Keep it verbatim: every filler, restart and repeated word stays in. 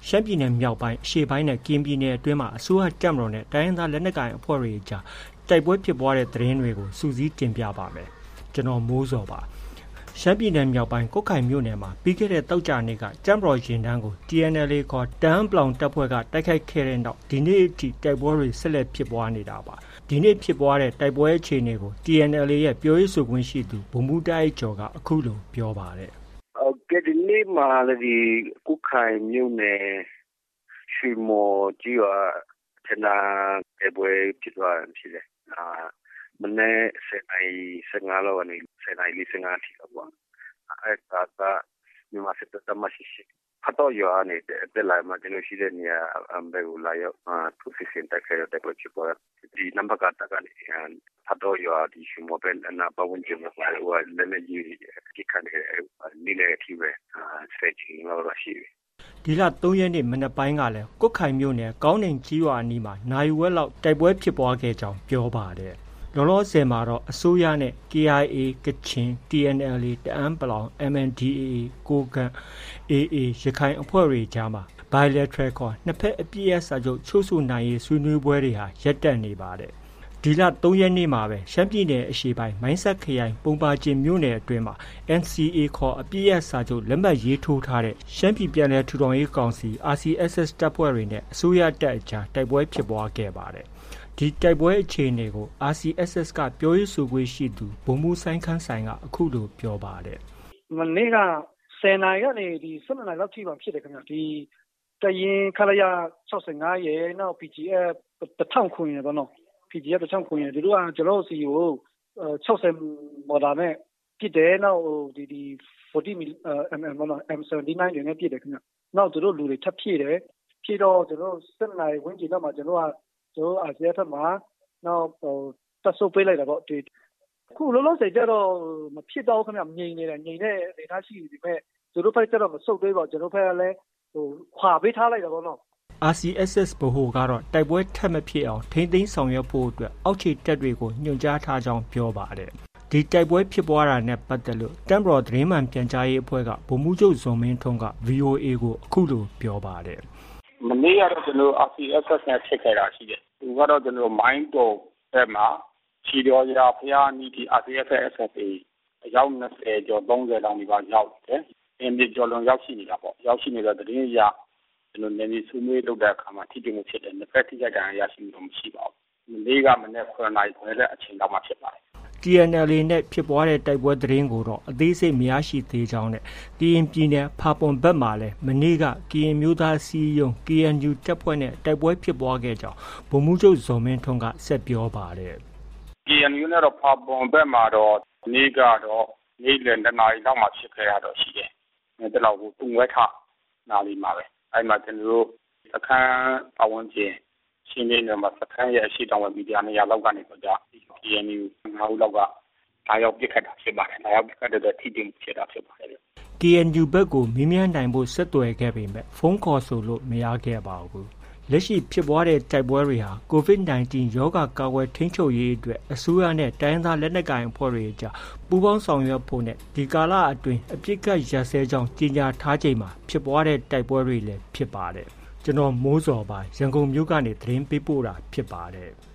ရှမ်းပြည်နယ်မြောက်ပိုင်းအရှေ့ပိုင်းနဲ့ကရင်ပြည်နယ်အတွင်းမှာအစိုးရတပ်မတော်နဲ့တိုင်းရင်းသားလက်နက်ကိုင်အဖွဲ့တွေအကြားတိုက်ပွဲဖြစ်ပွားတဲ့သတင်းတွေကိုစူးစီးတင်ပြပါမယ်။ကျွန်တော်မိုးစောပါ။ရှမ်းပြည်နယ်မြောက်ပိုင်းကွတ်ခိုင်မြို့နယ်မှာပြီးခဲ့တဲ့တောက်ကြနေ့ကတပ်မတော်ရင်တန်းကို T N L A ခေါ်တအန်းပလောင်တပ်ဖွဲ့ကတိုက်ခိုက်ခဲ့တဲ့နောက်ဒီနေ့အထိတိုက်ပွဲတွေဆက်လက်ဖြစ်ပွားနေတာပါ။ဒီနေ့ဖြစ်ပွားတဲ့တိုက်ပွဲအခြေအနေကို T N L A ရဲ့ပြောရေးဆိုခွင့်ရှိသူဗိုလ်မှူးတားအိုက်ကျော်ကအခုလိုပြောပါတယ်။ဟုတ်ကဲ့ဒီနေ့မှာဒီကွတ်ခိုင်မြို့နယ်ရွှေမော်ကြီးရွာထနာတိုက်ပွဲဖြစ်သွားတယ်ဖြစ်တယ်။အာမနေ့ဆယ်နာရီဆယ်ငါးလောက်ကနေဆယ်နာရီလေးဆယ်ငါးအထိတော့ပေါ့အဲဒါကမြန်မာစစ်တပ်မရှိရှိဖတ်တော့ရွာနေတက်လာမှကျွန်တော်ရှိတဲ့နေရာအမ်ဘဲကိုလာရောက်သူစစ်စင်တက်ခဲ့တဲ့ပွဲဖြစ်ပေါ်ဒီနံပါတ်ကတက်ကနေဖတ်တော့ရွာဒီရှင်မော်ပဲအနာပဝန်းကျင်မှာဟိုလည်းလည်းကြီးဒီခန့်နေနေလေအထိပဲစတက်ချင်လို့ရှိတယ်ဒီလသုံးရက်နေ့မနက်ပိုင်းကလည်းကွတ်ခိုင်မြို့နယ်ကောင်းနှင်ကြီးရွာအနီးမှာနိုင်ဝက်လောက်တိုက်ပွဲဖြစ်ပွားခဲ့ကြောင်းပြောပါတယ်။လောလောဆယ်မှာတော့အစိုးရနဲ့ K I A ကချင် T N L A တအန်းပလောင် M N D A A ကိုကန့် A A ရခိုင်အဖွဲ့တွေကြားမှာ Bilateral ခေါ်နှစ်ဖက်အပစ်ရပ်စာချုပ်ချုပ်ဆိုနိုင်ရေးဆွေးနွေးပွဲတွေဟာရပ်တန့်နေပါတယ်။ဒီလသုံးရက်နေ့မှာပဲရှမ်းပြည်နယ်အရှေ့ပိုင်းမိုင်းဆတ်ခရိုင်ပုံပါကျင်မြို့နယ်အတွင်းမှာ N C A ခေါ်အပြည့်အစာချုပ်လက်မှတ်ရေးထိုးထားတဲ့ရှမ်းပြည်ပြန်လည်ထူထောင်ရေးကောင်စီ R C S S တပ်ဖွဲ့တွေနဲ့အစိုးရတပ်အကြားတိုက်ပွဲဖြစ်ပွားခဲ့ပါတယ်။ဒီတိုက်ပွဲအခြေအနေကို R C S S ကပြောရေးဆိုခွင့်ရှိသူဗိုလ်မှူးစိုင်းခန်းဆိုင်ကအခုလိုပြောပါတယ်။မနေ့ကဆယ်နာရီကနေဒီဆယ်နာရီလောက်ထိပါဖြစ်တယ်ခင်ဗျ။ဒီတရင်ခလာရ၆၅ရဲ့နောက် P G F တစ်ထောင်ခွင်ရပေါ့နော်P G F တစ်ထောင်ခွင်ရဒီလိုကကျွန်တော်စီကို၆၀မော်ဒါနဲ့ပြစ်တယ်နောက်ဒီဒီforty mmပေါ့နော် M seventy-nine တွေနဲ့ပြစ်တယ်ခင်ဗျ။နောက်သူတို့လူတွေထပ်ဖြည့်တယ်ဖြည့်တော့ကျွန်တော်ဆယ်နာရီဝန်းကျင်တော့မှကျွန်တော်ကကျွန်တော် R C S မှာနောက်တက်ဆုပ်ပေးလိုက်တာပေါ့ဒီခုလုံးလုံးစိတ်ကြတော့မဖြစ်တော့ခင်ဗျငြိမ်နေတယ်ငြိမ်တဲ့အနေထားရှိဒီမဲ့သူတို့ဖက်ကြတော့မဆုပ်သေးပါကျွန်တော်ဖက်ကလည်းဟိုခွာပေးထားလိုက်တာပေါ့နော် R C S S ဗဟိုကတော့တိုက်ပွဲထပ်မဖြစ်အောင်ထိန်းသိမ်းဆောင်ရွက်ဖို့အတွက်အောက်ခြေတပ်တွေကိုညွှန်ကြားထားကြောင်းပြောပါတယ်။ဒီတိုက်ပွဲဖြစ်ပွားတာနဲ့ပတ်သက်လို့တပ်မတော်သတင်းမှန်ပြန်ကြားရေးအဖွဲ့ကဗိုလ်မှူးချုပ်ဇော်မင်းထွန်းက V O A ကိုအခုလိုပြောပါတယ်။မနေ့ကတော့ကျွန်တော် R C S S နဲ့ဖြစ်ခဲ့တာရှိတယ်။သူကတော့ကျွန်တော်မိုင်းတော်ဘက်မှာချီတော်ရာဖျားနီးဒီ R C S S အယောက်၂၀ကျော်၃၀လောက်ဒီပါရောက်တယ်။အင်းဒီကျော်လုံးရောက်ရှိနေတာပေါ့။ရောက်ရှိနေတဲ့သတင်းအရကျွန်တော်နေနေဆွေးနွေးလုပ်တဲ့အခါမှာထိတွေ့မှုဖြစ်တယ်နှစ်ဖက်ထိခိုက်ဒဏ်ရာရရှိမှုတော့မရှိပါဘူး။မနေ့ကမနေ့ခုနှစ်နာရီခွဲတဲ့အချိန်လောက်မှဖြစ်ပါတယ်။ T N L A နဲ့ဖြစ်ပွားတဲ့တိုက်ပွဲသတင်းကိုတော့အသေးစိတ်မရရှိသေးကြောင်းနဲ့ကရင်ပြည်နယ်ဖာပွန်ဘက်မှာလည်းမနေ့ကကရင်မျိုးသားစီးရုံး K N U တပ်ဖွဲ့နဲ့တိုက်ပွဲဖြစ်ပွားခဲ့ကြောင်းဗိုလ်မှူးချုပ်ဇော်မင်းထွန်းကဆက်ပြောပါတယ်။ K N U နဲ့တော့ဖာပွန်ဘက်မှာတော့နေ့ကတော့နေ့လယ်နှစ်နာရီလောက်မှဖြစ်ခဲ့ရတော့ရှိတယ်။ဒါတော့ဟိုတုံဝဲထနာလီမှာပဲအဲ့မှာကျွန်တော်တို့အခန်းပဝန်းကျင်ရှင်းနေတယ်မှာစခန်းရဲ့အရှိတောင်ဝမီဒီယာနေရာလောက်ကနေတော့ကြာ K N U ငါးဦးလောက်ကဒါရောက်ပြစ်ခတ်တာဖြစ်ပါတယ်ဒါရောက်ပြစ်ခတ်တဲ့ထိတင်ဖြစ်တာဖြစ်ပါတယ် K N U ဘက်ကိုမြင်းမြန်းနိုင်ဖို့ဆက်သွယ်ခဲ့ပေမဲ့ဖုန်းခေါ်ဆိုလို့မရခဲ့ပါဘူးလက်ရှိဖြစ်ပွားတဲ့တိုက်ပွဲတွေဟာ COVID nineteen ရောဂါကာကွယ်ထိန်းချုပ်ရေးအတွက်အစိုးရနဲ့တိုင်းသားလက်နက်ကိုင်အဖွဲ့တွေကြားပူးပေါင်းဆောင်ရွက်ဖို့နဲ့ဒီကာလအတွင်းအပြစ်ကတ်ရပ်စဲကြောင်းကြေညာထားချိန်မှာဖြစ်ပွားတဲ့တိုက်ပွဲတွေလည်းဖြစ်ပါတယ်ကျွန်တော်မိုးစောပါရန်ကုန်မြို့ကနေသတင်းပေးပို့တာဖြစ်ပါတယ်